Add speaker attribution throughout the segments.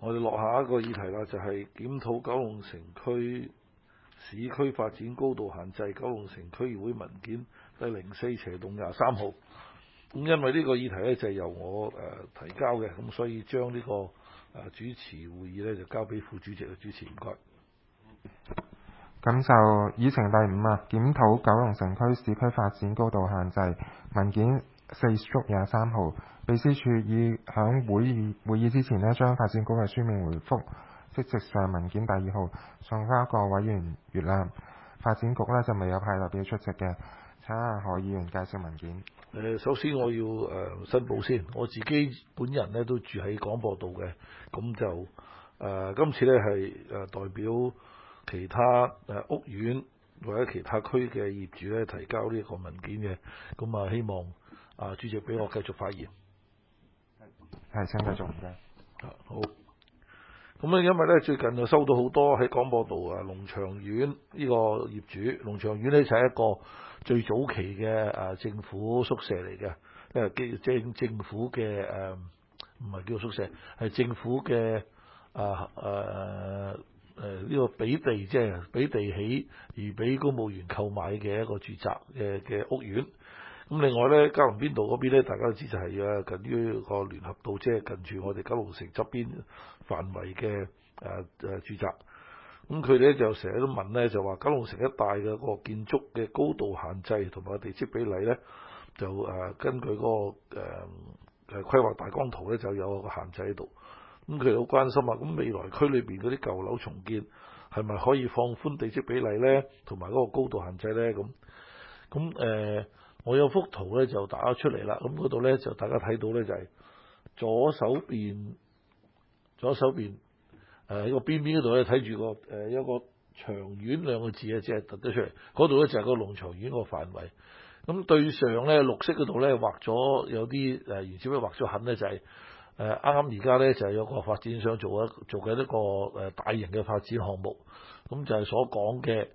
Speaker 1: 我哋落下一個議題啦，就係檢討九龍城區市區發展高度限制，九龍城區議會文件第04/23號。咁因為呢個議題呢，就係由我提交嘅，咁所以將呢個主持會議呢，就交俾副主席去主持，唔該。
Speaker 2: 咁就議程第5啊，檢討九龍城區市區發展高度限制文件4/23號。秘書處已響會議之前呢，將發展局嘅書面回覆即席上文件第2號送交各委員閱覽。發展局呢，就未有派代表出席嘅。請何議員介紹文件。
Speaker 1: 首先我要申報先，我自己本人呢都住喺廣播道嘅，咁就今次呢係代表其他屋苑或者其他區嘅業主呢提交呢個文件嘅，咁希望主席俾我繼續發言。
Speaker 2: 係，請繼續，唔該。
Speaker 1: 好。咁因為呢最近就收到好多喺廣播道龍翔苑呢個業主，龍翔苑呢就係一個最早期嘅政府宿舍嚟嘅，因為政府嘅唔係叫宿舍，係政府嘅呢個俾地，即係俾地起而俾公務員購買嘅一個住宅嘅屋苑。咁另外呢，嘉龍邊道嗰邊呢，大家都知就係近於個聯合道，即係近住我哋九龍城側邊範圍嘅住宅。咁佢哋就成日都問呢，就話九龍城一帶嘅個建築嘅高度限制同埋地積比例呢，就根據嗰個規劃大綱圖呢，就有個限制喺度。咁佢哋好關心啊，咁未來區裏邊嗰啲舊樓重建係咪可以放寬地積比例呢？同埋嗰個高度限制呢？咁我有幅圖呢，就打咗出嚟啦。咁嗰度呢，就大家睇到呢，就係左手邊喺個邊邊嗰度呢，睇住個有個長苑兩個字即係突咗出嚟。嗰度呢，就係個龍翔苑個範圍。咁對上呢，綠色嗰度呢，畫咗有啲原先畫咗痕呢，就係啱啱而家呢，就係有個發展商做緊一個大型嘅發展項目。咁就係所講嘅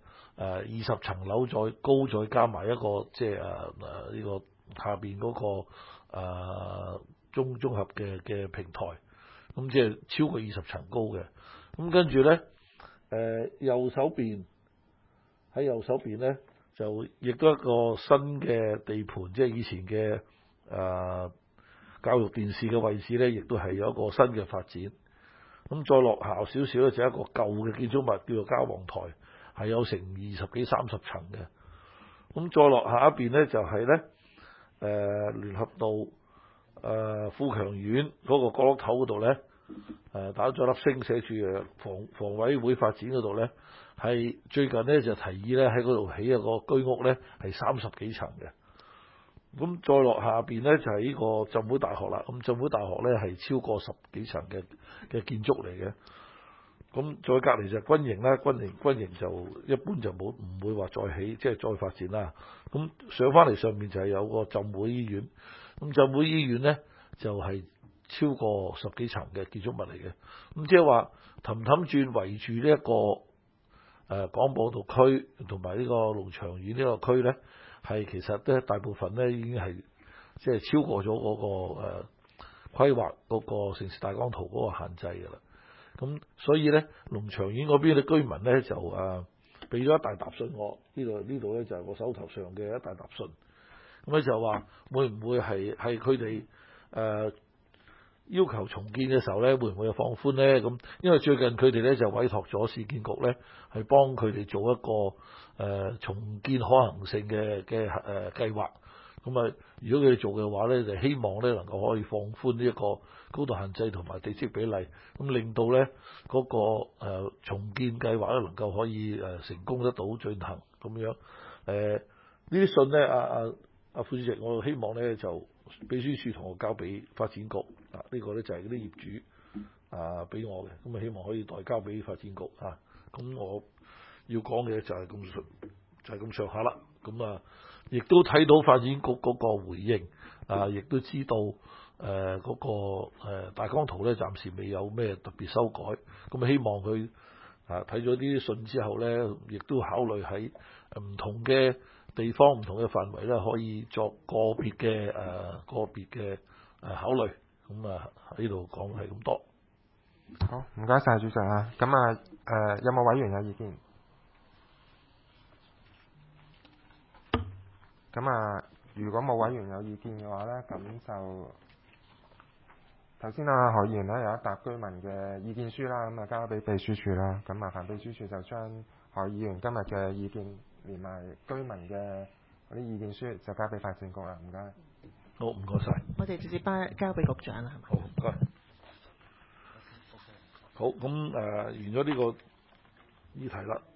Speaker 1: 20層樓再高，再加埋一個即係呢個下邊嗰個綜合嘅平台，咁即係超過20層高嘅。咁跟住呢，右手邊呢，就亦都一個新嘅地盤，即係以前嘅教育電視嘅位置呢，亦都係有一個新嘅發展。咁再落下少少呢，就一個舊嘅建築物叫做嘉皇台，係有成20幾30層嘅。咁再落下一邊呢，就係呢聯合道富強苑嗰個角落頭嗰度呢，打咗粒星寫住房委會發展嗰度呢，係最近呢就提議呢喺嗰度起一個居屋呢，係30幾層嘅。咁再落下邊呢，就係呢個浸會大學啦。咁浸會大學呢，係超過10幾層嘅建築嚟嘅。咁再隔離就係軍營啦，軍營就一般就唔會話再起，即係再發展啦。咁上翻嚟上面就係有個浸會醫院。咁浸會醫院呢，就係超過10幾層嘅建築物嚟嘅。咁即係話氹轉圍住呢一個廣播道區同埋呢個龍翔苑呢個區呢，係其實都大部分呢已經係即係超過咗嗰個規劃嗰個城市大綱圖嗰個限制㗎啦。咁所以呢，龍翔苑嗰邊嘅居民呢，就俾咗一大沓信我，呢度呢，就係我手頭上嘅一大沓信。咁咧就話會唔會係佢哋要求重建嘅時候呢，會唔會有放寬呢？咁因為最近佢哋呢，就委託咗市建局呢，係幫佢哋做一個重建可行性嘅計劃。咁如果佢哋做嘅話呢，就希望呢能夠可以放寬呢一個高度限制同埋地積比例，咁令到呢嗰個重建計劃呢能夠可以成功得到進行咁樣。呢啲信呢，副主席，我希望呢就秘書處同我交俾發展局呢個呢就係嗰啲業主俾我嘅，咁希望可以代交俾發展局咁我要講嘅就係咁上下啦。咁亦都睇到發展局嗰個回應，亦都知道嗰個大綱圖呢暫時未有咩特別修改。咁希望佢睇咗啲信之後呢，亦都考慮喺唔同嘅地方、唔同嘅範圍呢，可以作個別嘅考慮。咁喺度講係咁多。
Speaker 2: 好，唔該晒主席啊。咁啊，有冇委員有意見？咁啊，如果冇委員有意見嘅話呢，咁就頭先啊何議員呢有一沓居民嘅意見書啦，咁啊交俾秘書處啦。咁麻煩秘書處就將何議員今日嘅意見連埋居民嘅嗰啲意見書就交俾發展局啦。唔該。
Speaker 1: 好，唔該晒。
Speaker 3: 我哋直接交俾局長啦，係嘛？
Speaker 1: 好，唔該。好，咁完咗呢個議題啦。